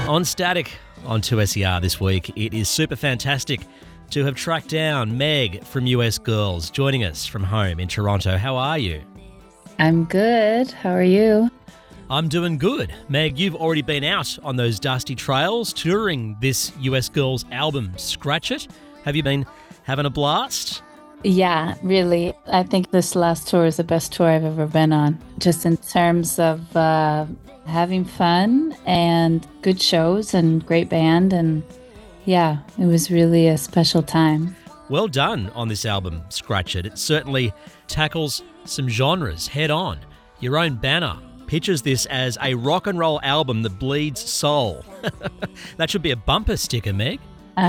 On Static on 2SER this week, it is super fantastic to have tracked down Meg from US Girls, joining us from home in Toronto. How are you? I'm good. How are you? I'm doing good. Meg, you've already been out on those dusty trails touring this US Girls album, Scratch It. Have you been having a blast? Yeah, really. I think this last tour is the best tour I've ever been on, just in terms of having fun and good shows and great band. And yeah, it was really a special time. Well done on this album, Scratch It. It certainly tackles some genres head on. Your own banner pictures this as a rock and roll album that bleeds soul. That should be a bumper sticker, Meg.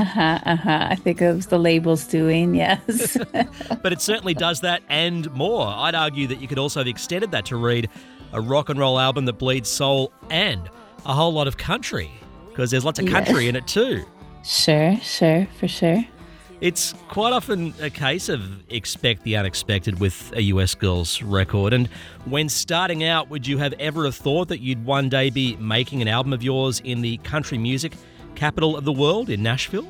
I think it was the label's doing, yes. But it certainly does that and more. I'd argue that you could also have extended that to read a rock and roll album that bleeds soul and a whole lot of country, because there's lots of country in it too. Sure, for sure. It's quite often a case of expect the unexpected with a US Girls record. And when starting out, would you have ever have thought that you'd one day be making an album of yours in the country music capital of the world in Nashville?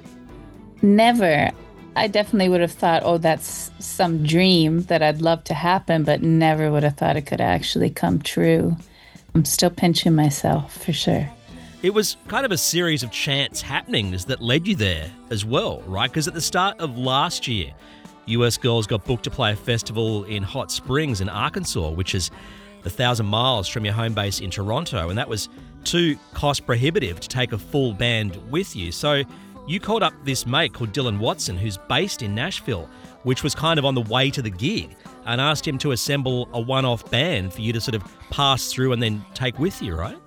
Never. I definitely would have thought, oh, that's some dream that I'd love to happen, but never would have thought it could actually come true. I'm still pinching myself, for sure. It was kind of a series of chance happenings that led you there as well, right? Because at the start of last year, US Girls got booked to play a festival in Hot Springs in Arkansas, which is 1,000 miles from your home base in Toronto, and that was too cost prohibitive to take a full band with you. So you called up this mate called Dylan Watson, who's based in Nashville, which was kind of on the way to the gig, and asked him to assemble a one-off band for you to sort of pass through and then take with you, right?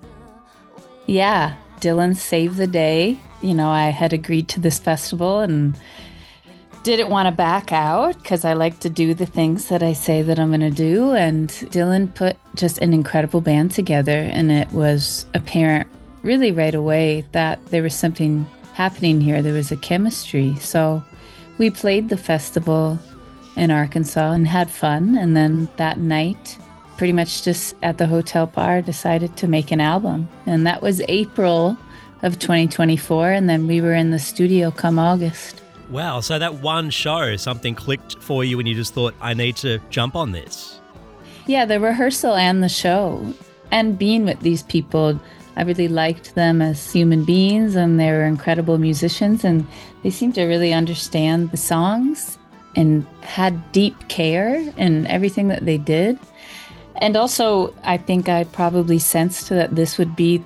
Yeah, Dylan saved the day. You know, I had agreed to this festival and didn't want to back out because I like to do the things that I say that I'm going to do. And Dylan put just an incredible band together, and it was apparent really right away that there was something happening here. There was a chemistry. So we played the festival in Arkansas and had fun. And then that night, pretty much just at the hotel bar, decided to make an album. And that was April of 2024. And then we were in the studio come August. Wow, so that one show, something clicked for you and you just thought, I need to jump on this. Yeah, the rehearsal and the show. And being with these people, I really liked them as human beings, and they were incredible musicians, and they seemed to really understand the songs and had deep care in everything that they did. And also, I think I probably sensed that this would be,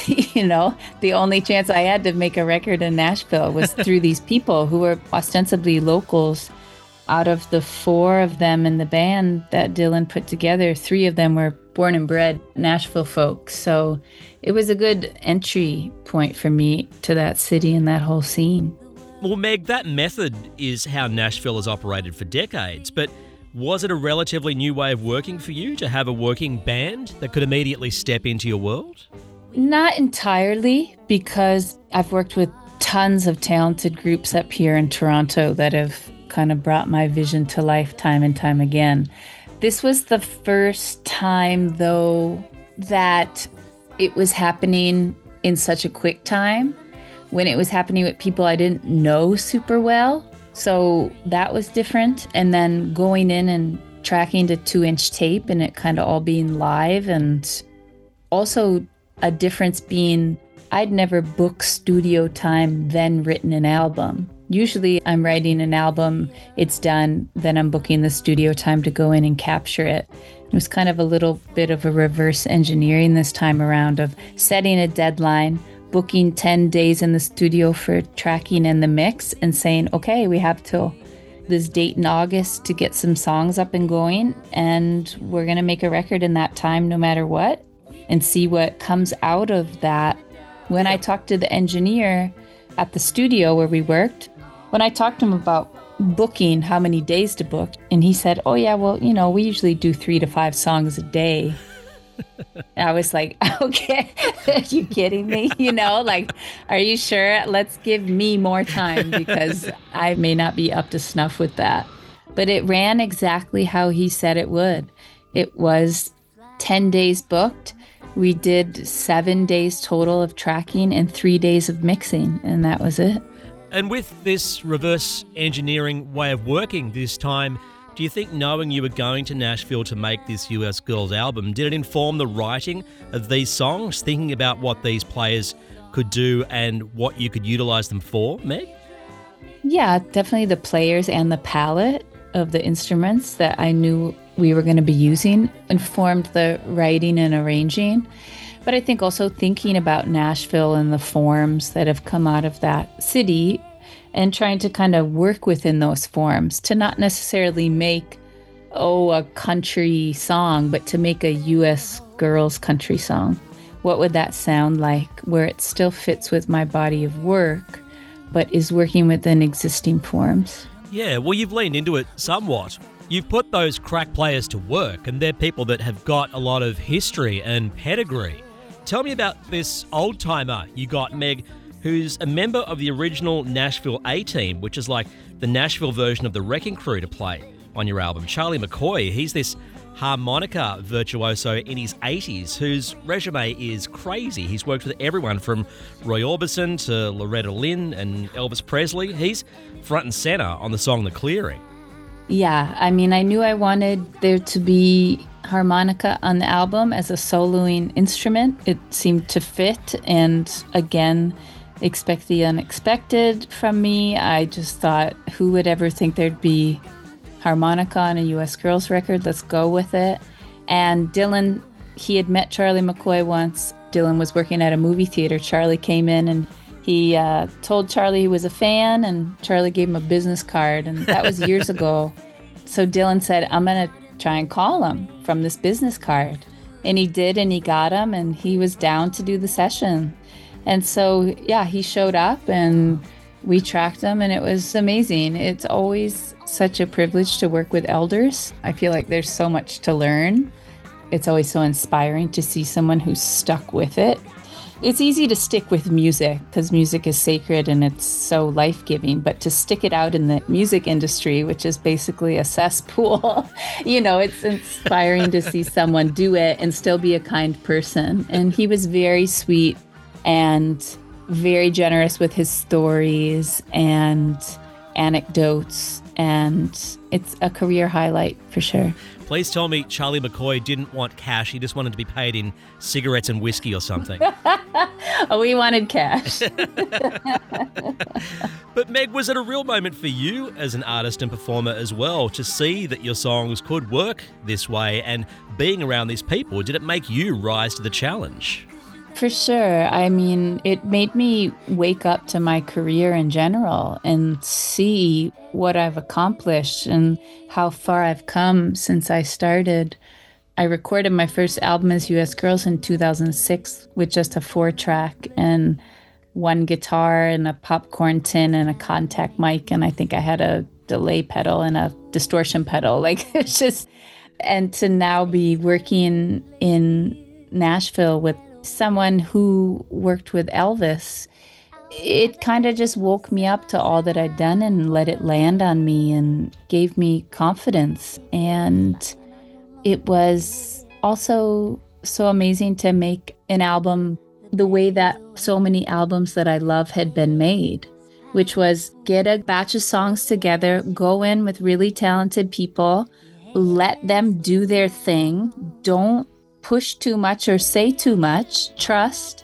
the only chance I had to make a record in Nashville was through these people who were ostensibly locals. Out of the 4 of them in the band that Dylan put together, 3 of them were born and bred Nashville folks. So it was a good entry point for me to that city and that whole scene. Well, Meg, that method is how Nashville has operated for decades, but was it a relatively new way of working for you to have a working band that could immediately step into your world? Not entirely, because I've worked with tons of talented groups up here in Toronto that have kind of brought my vision to life time and time again. This was the first time, though, that it was happening in such a quick time, when it was happening with people I didn't know super well. So that was different. And then going in and tracking to 2-inch tape and it kind of all being live. And also a difference being I'd never booked studio time, then written an album. Usually I'm writing an album, it's done, then I'm booking the studio time to go in and capture it. It was kind of a little bit of a reverse engineering this time around of setting a deadline, booking 10 days in the studio for tracking and the mix, and saying, okay, we have till this date in August to get some songs up and going, and we're going to make a record in that time no matter what, and see what comes out of that. When I talked to the engineer at the studio where we worked, when I talked to him about booking how many days to book, and he said, oh yeah, well, we usually do 3 to 5 songs a day. I was like, okay, are you kidding me? Are you sure? Let's give me more time because I may not be up to snuff with that. But it ran exactly how he said it would. It was 10 days booked, We did 7 days total of tracking and 3 days of mixing, and that was it. And with this reverse engineering way of working this time, do you think knowing you were going to Nashville to make this US Girls album, did it inform the writing of these songs, thinking about what these players could do and what you could utilise them for, Meg? Yeah, definitely the players and the palette of the instruments that I knew we were going to be using informed the writing and arranging. But I think also thinking about Nashville and the forms that have come out of that city and trying to kind of work within those forms to not necessarily make, a country song, but to make a US girls country song. What would that sound like where it still fits with my body of work, but is working within existing forms? Yeah, well, you've leaned into it somewhat. You've put those crack players to work, and they're people that have got a lot of history and pedigree. Tell me about this old-timer you got, Meg, who's a member of the original Nashville A-Team, which is like the Nashville version of the Wrecking Crew to play on your album. Charlie McCoy, he's this harmonica virtuoso in his 80s whose resume is crazy. He's worked with everyone from Roy Orbison to Loretta Lynn and Elvis Presley. He's front and center on the song The Clearing. Yeah, I mean, I knew I wanted there to be harmonica on the album as a soloing instrument. It seemed to fit, and again, expect the unexpected from me. I just thought, who would ever think there'd be harmonica on a US Girls record? Let's go with it. And Dylan, he had met Charlie McCoy once. Dylan was working at a movie theater. Charlie came in and he told Charlie he was a fan, and Charlie gave him a business card, and that was years ago. So Dylan said, I'm going to try and call him from this business card. And he did, and he got him, and he was down to do the session. And so, yeah, he showed up, and we tracked him, and it was amazing. It's always such a privilege to work with elders. I feel like there's so much to learn. It's always so inspiring to see someone who's stuck with it. It's easy to stick with music because music is sacred and it's so life-giving, but to stick it out in the music industry, which is basically a cesspool, it's inspiring to see someone do it and still be a kind person. And he was very sweet and very generous with his stories and anecdotes, and it's a career highlight for sure. Please tell me Charlie McCoy didn't want cash. He just wanted to be paid in cigarettes and whiskey or something. We wanted cash. But Meg, was it a real moment for you as an artist and performer as well to see that your songs could work this way, and being around these people, did it make you rise to the challenge? For sure. I mean, it made me wake up to my career in general and see what I've accomplished and how far I've come since I started. I recorded my first album as US Girls in 2006 with just a 4-track and one guitar and a popcorn tin and a contact mic. And I think I had a delay pedal and a distortion pedal. It's just, and to now be working in Nashville with someone who worked with Elvis, it kind of just woke me up to all that I'd done and let it land on me and gave me confidence. And it was also so amazing to make an album the way that so many albums that I love had been made, which was get a batch of songs together, go in with really talented people, let them do their thing, don't push too much or say too much, trust,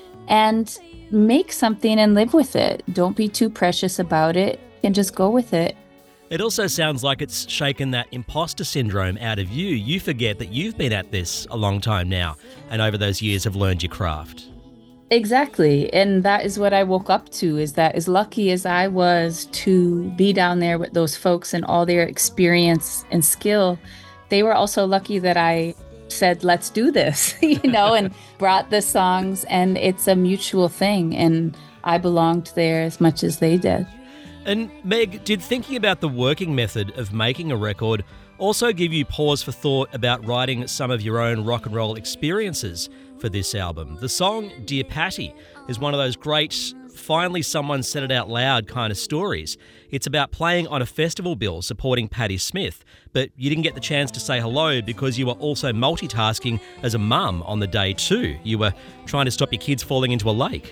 and make something and live with it. Don't be too precious about it and just go with it. It also sounds like it's shaken that imposter syndrome out of you. You forget that you've been at this a long time now, and over those years have learned your craft. Exactly. And that is what I woke up to, is that as lucky as I was to be down there with those folks and all their experience and skill, they were also lucky that I said, let's do this, and brought the songs, and it's a mutual thing. And I belonged there as much as they did. And Meg, did thinking about the working method of making a record also give you pause for thought about writing some of your own rock and roll experiences for this album? The song Dear Patty is one of those great finally someone said it out loud kind of stories. It's about playing on a festival bill supporting Patti Smith, but you didn't get the chance to say hello because you were also multitasking as a mum on the day too. You were trying to stop your kids falling into a lake.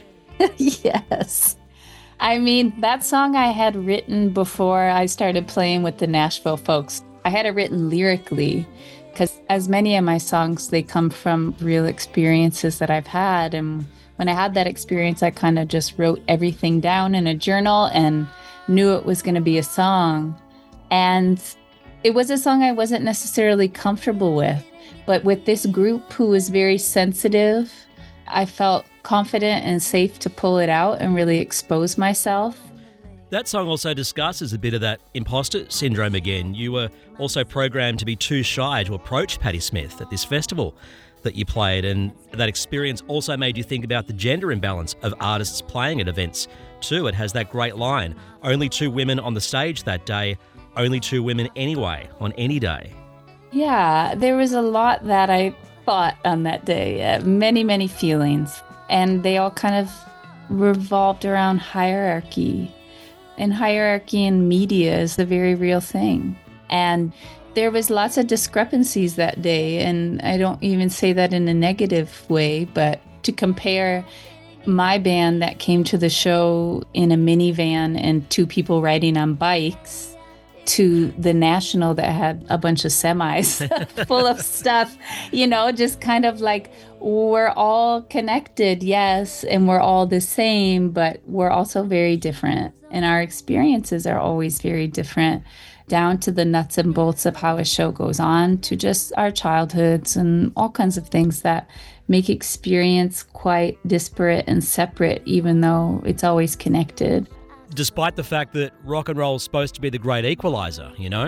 Yes. I mean, that song I had written before I started playing with the Nashville Folks. I had it written lyrically because as many of my songs, they come from real experiences that I've had. And when I had that experience, I kind of just wrote everything down in a journal and knew it was going to be a song. And it was a song I wasn't necessarily comfortable with. But with this group who was very sensitive, I felt confident and safe to pull it out and really expose myself. That song also discusses a bit of that imposter syndrome again. You were also programmed to be too shy to approach Patti Smith at this festival that you played, and that experience also made you think about the gender imbalance of artists playing at events too. It has that great line, only 2 women on the stage that day, only 2 women anyway on any day. Yeah, there was a lot that I thought on that day, many, many feelings, and they all kind of revolved around hierarchy. And hierarchy in media is a very real thing. And there was lots of discrepancies that day, and I don't even say that in a negative way, but to compare my band that came to the show in a minivan and 2 people riding on bikes to the National that had a bunch of semis full of stuff, just kind of like, we're all connected, yes, and we're all the same, but we're also very different. And our experiences are always very different, down to the nuts and bolts of how a show goes on, to just our childhoods and all kinds of things that make experience quite disparate and separate, even though it's always connected. Despite the fact that rock and roll is supposed to be the great equalizer,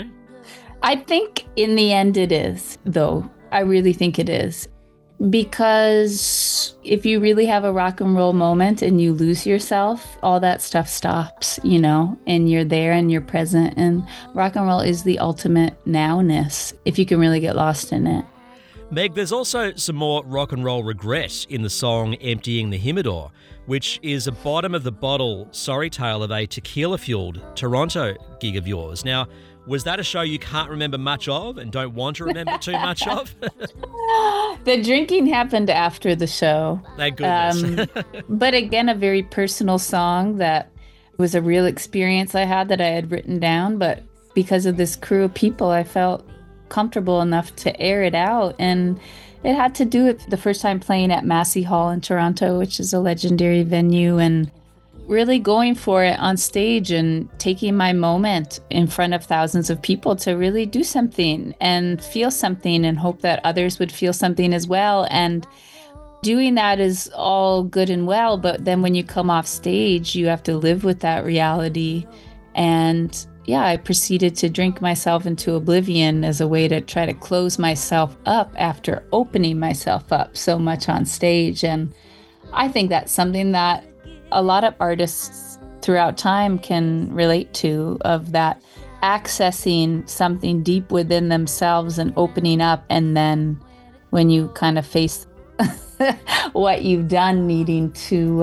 I think in the end it is, though. I really think it is. Because if you really have a rock and roll moment and you lose yourself, all that stuff stops, and you're there and you're present. And rock and roll is the ultimate nowness, if you can really get lost in it. Meg, there's also some more rock and roll regret in the song Emptying the Humidor, which is a bottom-of-the-bottle sorry tale of a tequila-fueled Toronto gig of yours. Now, was that a show you can't remember much of and don't want to remember too much of? The drinking happened after the show. Thank goodness. But again, a very personal song that was a real experience I had that I had written down. But because of this crew of people, I felt comfortable enough to air it out. And it had to do with the first time playing at Massey Hall in Toronto, which is a legendary venue, and really going for it on stage and taking my moment in front of thousands of people to really do something and feel something and hope that others would feel something as well. And doing that is all good and well, but then when you come off stage, you have to live with that reality. And yeah, I proceeded to drink myself into oblivion as a way to try to close myself up after opening myself up so much on stage. And I think that's something that a lot of artists throughout time can relate to, of that accessing something deep within themselves and opening up. And then when you kind of face what you've done, needing to,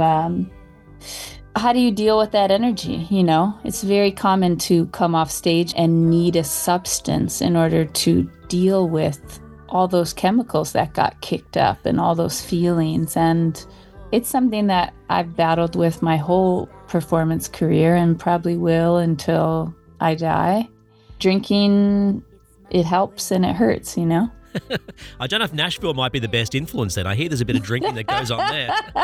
how do you deal with that energy? It's very common to come off stage and need a substance in order to deal with all those chemicals that got kicked up and all those feelings. And it's something that I've battled with my whole performance career and probably will until I die. Drinking, it helps and it hurts, I don't know if Nashville might be the best influence then. I hear there's a bit of drinking that goes on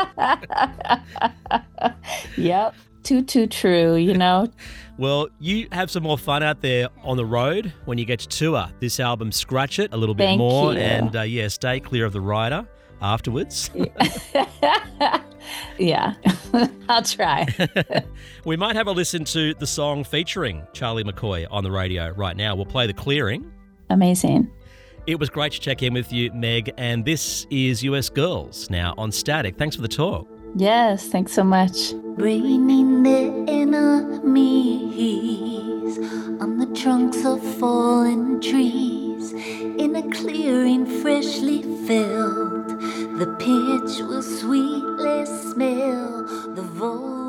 there. Yep. Too true, Well, you have some more fun out there on the road when you get to tour this album, Scratch It, a little bit Thank more. you. And stay clear of the rider afterwards. Yeah, I'll try. We might have a listen to the song featuring Charlie McCoy on the radio right now. We'll play The Clearing. Amazing. It was great to check in with you, Meg, and this is US Girls now on Static. Thanks for the talk. Yes, thanks so much. Raining the enemies on the trunks of fallen trees in a clearing freshly filled. The pitch will sweetly smell the voice.